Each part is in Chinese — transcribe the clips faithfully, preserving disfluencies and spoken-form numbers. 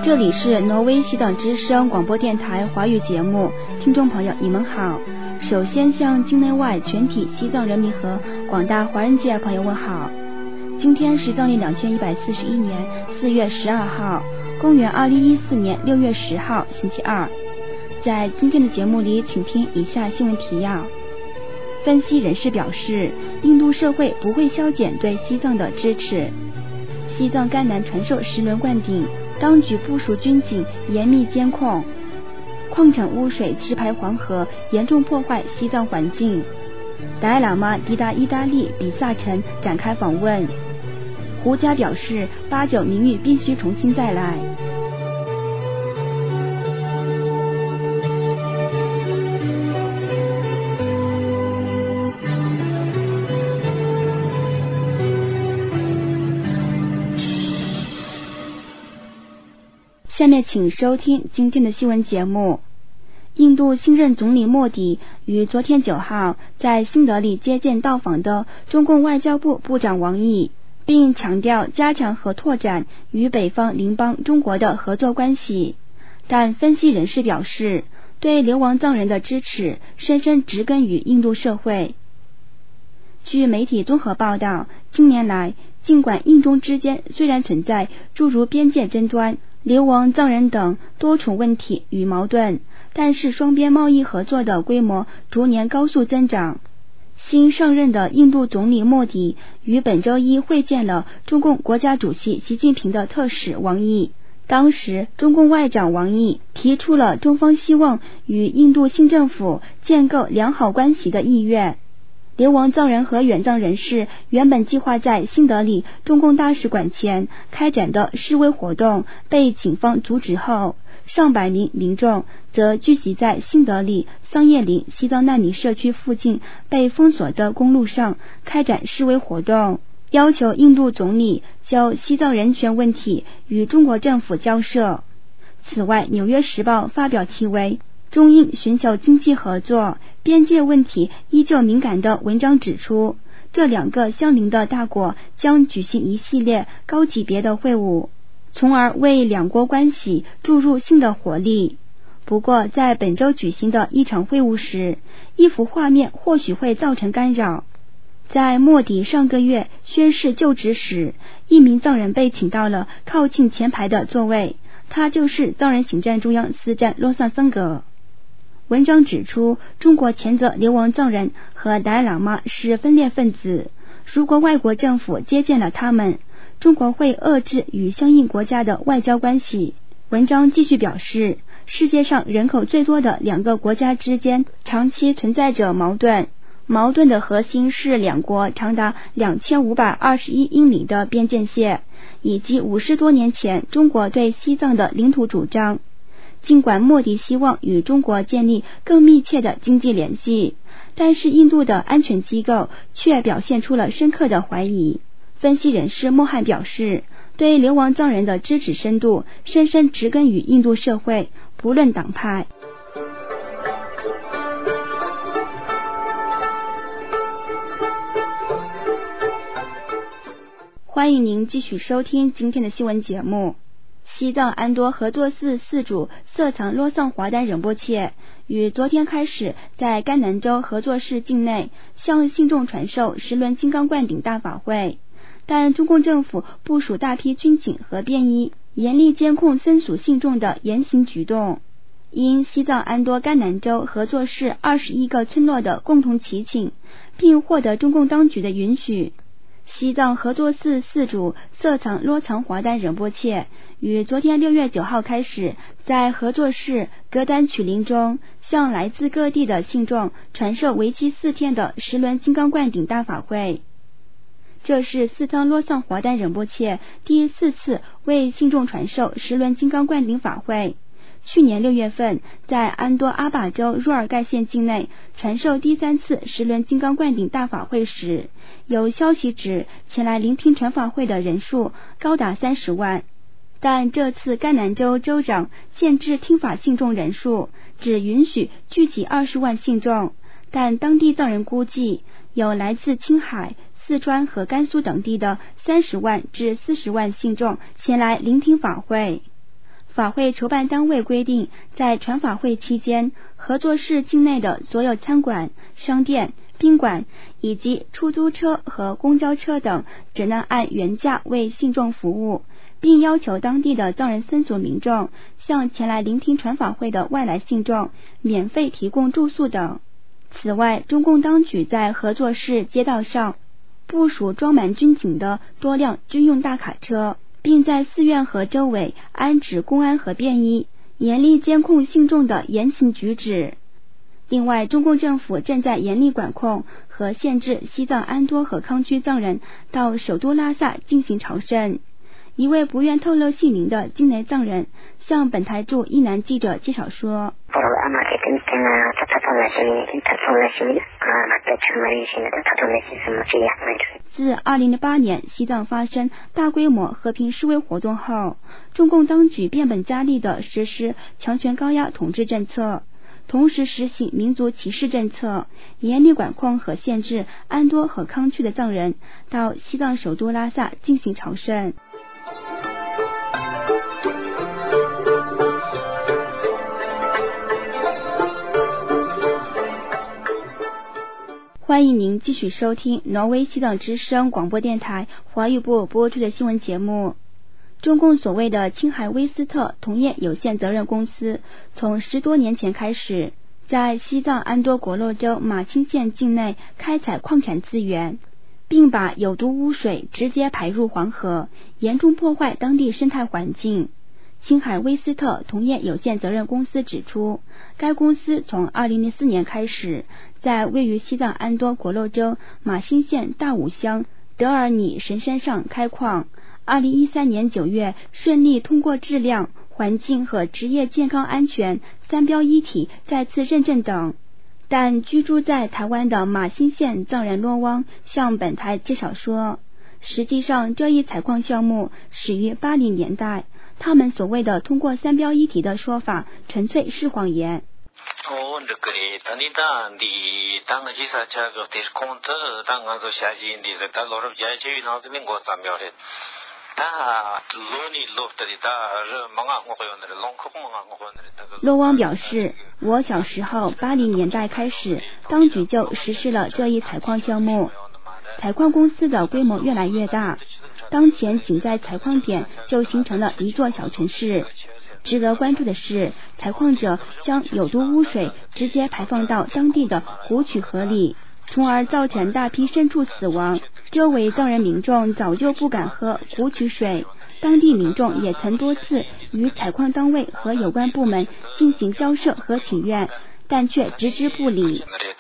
这里是挪威西藏之声广播电台华语节目，听众朋友你们好。首先向境内外全体西藏人民和广大华人界朋友问好。今天是藏历两千一百四十一年四月十二号，公元二零一四年六月十号，星期二。在今天的节目里，请听以下新闻提要。分析人士表示，印度社会不会削减对西藏的支持。西藏甘南传授十轮灌顶，当局部署军警严密监控。矿产污水直排黄河，严重破坏西藏环境。达赖喇嘛抵达意大利比萨城展开访问。胡佳表示，八九名誉必须重新再来。下面请收听今天的新闻节目。印度新任总理莫迪于昨天九号在新德里接见到访的中共外交部部长王毅，并强调加强和拓展与北方邻邦中国的合作关系。但分析人士表示，对流亡藏人的支持深深植根于印度社会。据媒体综合报道，近年来，尽管印中之间虽然存在诸如边界争端、流亡藏人等多重问题与矛盾，但是双边贸易合作的规模逐年高速增长。新上任的印度总理莫迪于本周一会见了中共国家主席习近平的特使王毅。当时中共外长王毅提出了中方希望与印度新政府建构良好关系的意愿。流亡藏人和远藏人士原本计划在新德里中共大使馆前开展的示威活动被警方阻止后，上百名民众则聚集在新德里桑叶林西藏难民社区附近被封锁的公路上开展示威活动，要求印度总理就西藏人权问题与中国政府交涉。此外，《纽约时报》发表题为中印寻求经济合作，边界问题依旧敏感的文章指出，这两个相邻的大国将举行一系列高级别的会晤，从而为两国关系注入新的活力。不过，在本周举行的一场会晤时，一幅画面或许会造成干扰。在莫迪上个月宣誓就职时，一名藏人被请到了靠近前排的座位，他就是藏人行政中央司战洛萨桑格。文章指出，中国谴责流亡藏人和达赖喇嘛是分裂分子，如果外国政府接见了他们，中国会遏制与相应国家的外交关系。文章继续表示，世界上人口最多的两个国家之间长期存在着矛盾，矛盾的核心是两国长达两千五百二十一英里的边界线，以及五十多年前中国对西藏的领土主张。尽管莫迪希望与中国建立更密切的经济联系，但是印度的安全机构却表现出了深刻的怀疑。分析人士莫汉表示，对流亡藏人的支持深度深深植根于印度社会，不论党派。欢迎您继续收听今天的新闻节目。西藏安多合作寺寺主色藏洛桑华丹仁波切于昨天开始在甘南州合作市境内向信众传授十轮金刚灌顶大法会，但中共政府部署大批军警和便衣，严厉监控僧俗信众的言行举动。因西藏安多甘南州合作市二十一个村落的共同祈请，并获得中共当局的允许，西藏合作寺寺主色藏洛藏华丹仁波切于昨天六月九号开始，在合作市格丹曲林中向来自各地的信众传授为期四天的十轮金刚灌顶大法会。这是色藏洛藏华丹仁波切第四次为信众传授十轮金刚灌顶法会。去年六月份，在安多阿坝州若尔盖县境内传授第三次十轮金刚灌顶大法会时，有消息指前来聆听传法会的人数高达三十万，但这次甘南州州长限制听法信众人数，只允许聚集二十万信众，但当地藏人估计有来自青海、四川和甘肃等地的三十万至四十万信众前来聆听法会。 法会筹办单位规定，在传法会期间，合作市境内的所有餐馆、商店、宾馆以及出租车和公交车等只能按原价为信众服务，并要求当地的藏人僧俗民众向前来聆听传法会的外来信众免费提供住宿等。此外，中共当局在合作市街道上部署装满军警的多辆军用大卡车，并在寺院和周围安置公安和便衣，严厉监控信众的言行举止。另外，中共政府正在严厉管控和限制西藏安多和康区藏人到首都拉萨进行朝圣。一位不愿透露姓名的境内藏人向本台驻伊南记者介绍说，自二零零八年西藏发生大规模和平示威活动后，中共当局变本加厉地实施强权高压统治政策，同时实行民族歧视政策，严厉管控和限制安多和康区的藏人到西藏首都拉萨进行朝圣。欢迎您继续收听挪威西藏之声广播电台华语部播出的新闻节目。中共所谓的青海威斯特铜业有限责任公司从十多年前开始，在西藏安多国洛州马钦县境内开采矿产资源，并把有毒污水直接排入黄河，严重破坏当地生态环境。青海威斯特铜业有限责任公司指出，该公司从二零零四年开始，在位于西藏安多国洛州马钦县大武乡德尔尼神山上开矿，二零一三年九月顺利通过质量、环境和职业健康安全三标一体再次认证等。但居住在台湾的马钦县藏人罗汪向本台介绍说，实际上这一采矿项目始于八零年代，他们所谓的通过三标一体的说法纯粹是谎言。罗汪表示，我小时候八零年代开始，当局就实施了这一采矿项目，采矿公司的规模越来越大，当前仅在采矿点就形成了一座小城市。值得关注的是，采矿者将有毒污水直接排放到当地的湖曲河里，从而造成大批牲畜死亡。周围藏人民众早就不敢喝湖曲水，当地民众也曾多次与采矿单位和有关部门进行交涉和请愿，但却置之不理。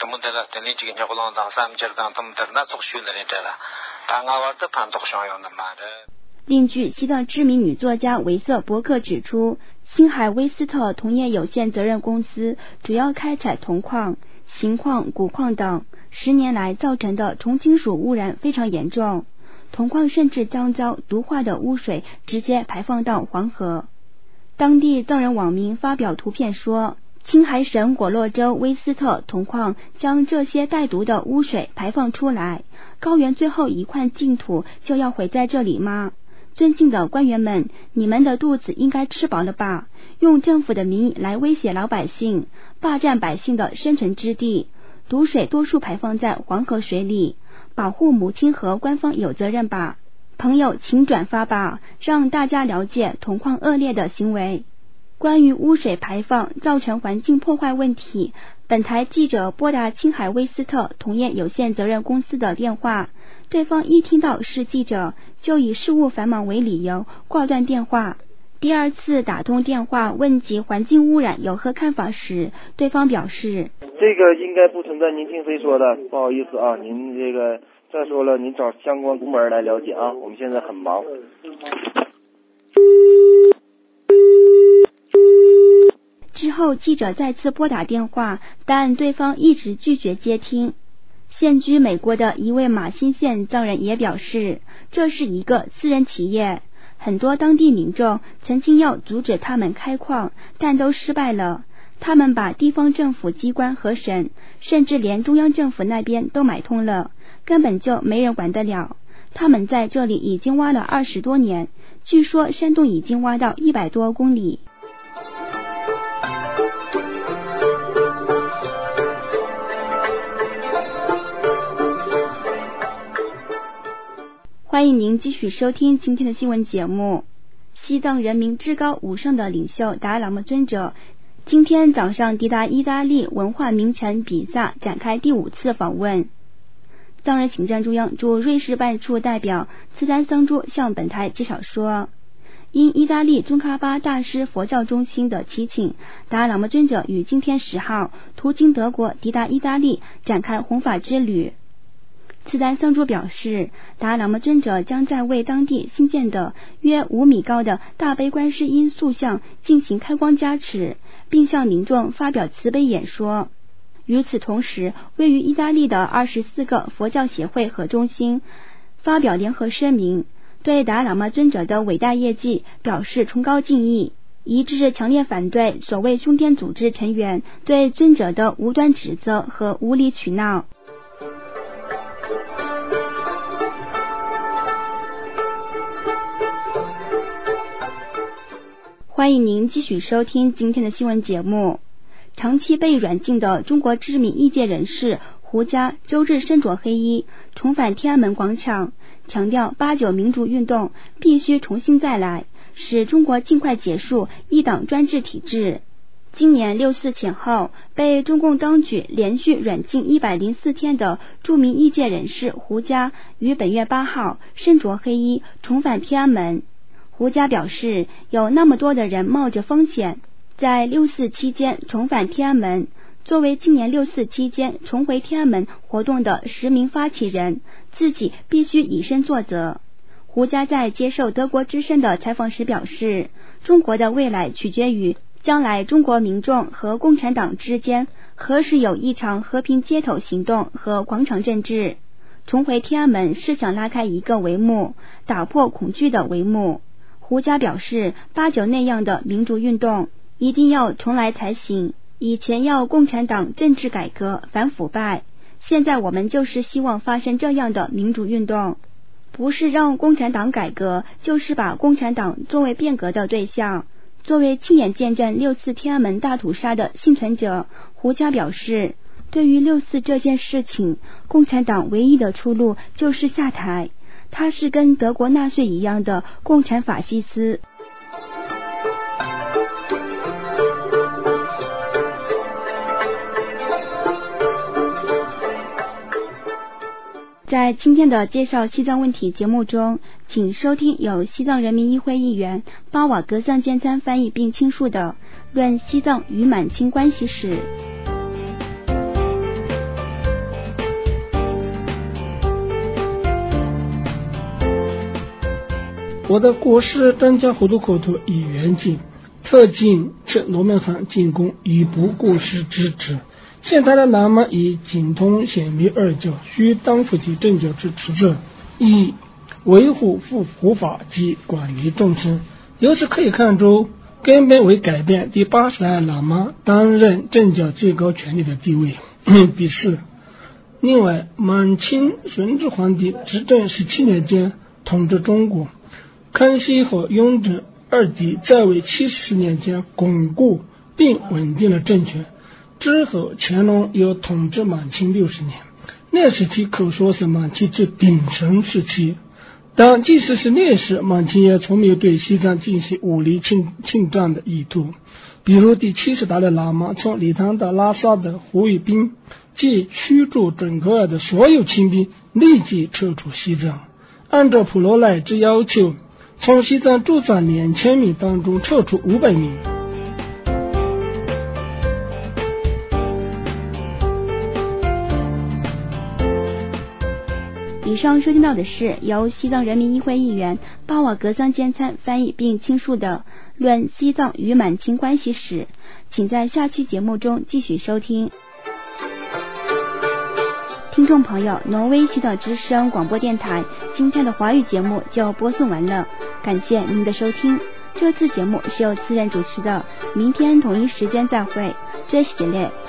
另据西藏知名女作家维瑟伯克指出，青海威斯特铜业有限责任公司主要开采铜矿、锌矿、钴矿等，十年来造成的重金属污染非常严重，铜矿甚至将遭毒化的污水直接排放到黄河。当地藏人网民发表图片说，青海省果洛州威斯特铜矿将这些带毒的污水排放出来，高原最后一块净土就要毁在这里吗？尊敬的官员们，你们的肚子应该吃饱了吧？用政府的名义来威胁老百姓，霸占百姓的生存之地，毒水多数排放在黄河水里，保护母亲河官方有责任吧？朋友请转发吧，让大家了解铜矿恶劣的行为。关于污水排放造成环境破坏问题，本台记者拨打青海威斯特铜业有限责任公司的电话，对方一听到是记者，就以事务繁忙为理由挂断电话。第二次打通电话问及环境污染有何看法时，对方表示， 这个应该不存在，您听谁说的？不好意思啊，您这个再说了，您找相关部门来了解啊，我们现在很忙。 之后记者再次拨打电话，但对方一直拒绝接听。现居美国的一位马钦县藏人也表示，这是一个私人企业，很多当地民众曾经要阻止他们开矿，但都失败了。他们把地方政府机关和省，甚至连中央政府那边都买通了，根本就没人管得了。他们在这里已经挖了二十多年， 据说山洞已经挖到一百多公里。欢迎您继续收听今天的新闻节目。西藏人民至高无上的领袖达赖喇嘛尊者今天早上抵达意大利文化名城比萨，展开第五次访问。藏人行政中央驻瑞士办处代表次丹僧珠向本台介绍说，因意大利宗喀巴大师佛教中心的祈请，达赖喇嘛尊者于今天十号途经德国抵达意大利，展开弘法之旅。次丹僧珠表示，达赖喇嘛尊者将在为当地新建的约五米高的大悲观世音塑像进行开光加持，并向民众发表慈悲演说。与此同时，位于意大利的二十四个佛教协会和中心发表联合声明，对达赖喇嘛尊者的伟大业绩表示崇高敬意，一致强烈反对所谓凶颠组织成员对尊者的无端指责和无理取闹。欢迎您继续收听今天的新闻节目。长期被软禁的中国知名异界人士胡佳周日身着黑衣重返天安门广场，强调八九民主运动必须重新再来，使中国尽快结束一党专制体制。今年六四前后被中共当局连续软禁一百零四天的著名异界人士胡佳于本月八号身着黑衣重返天安门。胡佳表示，有那么多的人冒着风险在六四期间重返天安门，作为今年六四期间重回天安门活动的实名发起人，自己必须以身作则。胡佳在接受德国之声的采访时表示，中国的未来取决于将来中国民众和共产党之间何时有一场和平街头行动和广场政治。重回天安门是想拉开一个帷幕，打破恐惧的帷幕。胡佳表示，八九那样的民主运动一定要重来才行，以前要共产党政治改革反腐败，现在我们就是希望发生这样的民主运动，不是让共产党改革，就是把共产党作为变革的对象。作为亲眼见证六四天安门大屠杀的幸存者，胡佳表示，对于六四这件事情，共产党唯一的出路就是下台，他是跟德国纳粹一样的共产法西斯。在今天的介绍西藏问题节目中，请收听由西藏人民议会议员巴瓦格桑坚参翻译并倾述的《论西藏与满清关系史》。 我的国师张家糊涂口头以援晋，特进斥罗门汗进攻，以不顾师之职。现在的喇嘛以精通显密二教，须当负起正教之职责，以维护护护法及管理众生。由此可以看出，根本为改变第八十代喇嘛担任正教最高权力的地位。第四，另外，满清顺治皇帝执政十七年间统治中国，康熙和雍正二帝在位七十年间巩固并稳定了政权。之后乾隆又统治满清六十年，那时期可说是满清最鼎盛时期。但即使是那时，满清也从没有对西藏进行武力侵侵占的意图。比如第七十代的喇嘛从理塘到拉萨的胡卫兵，即驱逐准噶尔的所有清兵，立即撤出西藏。按照普罗赖之要求，从西藏驻藏两千名当中撤出五百名。 以上收听到的是由西藏人民议会议员巴瓦格桑坚参翻译并倾述的《论西藏与满清关系史》，请在下期节目中继续收听。听众朋友，挪威西岛之声广播电台今天的华语节目就播送完了，感谢您的收听。这次节目是由自然主持的，明天同一时间再会，这是点嘞。